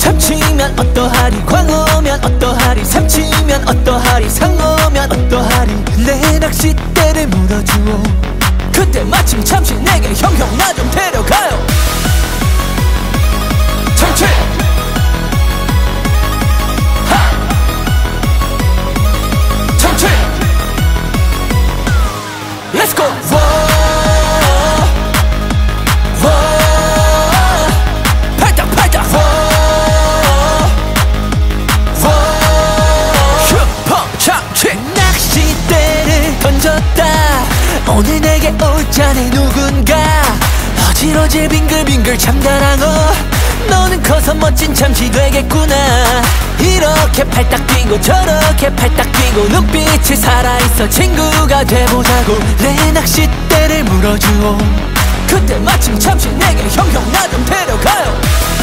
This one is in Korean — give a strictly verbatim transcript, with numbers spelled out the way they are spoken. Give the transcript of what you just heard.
삼치면 어떠하리, 광어면 어떠하리, 삼치면 어떠하리, 상어면 어떠하리. 내 낚싯대를 물어주오. 그때 마침 잠시 내게 형 형 나 좀 데려가요. 참치 하 참치 Let's go. 낚싯대를 던졌다. 오늘 내게 올 자네 누군가. 어지러질 빙글빙글 참다랑어. 너는 커서 멋진 참치 되겠구나. 이렇게 팔딱 뛰고 저렇게 팔딱 뛰고 눈빛이 살아있어 친구가 돼보자고. 내 낚싯대를 물어주오. 그때 마침 잠시 내게 형 형 나 좀 데려가요.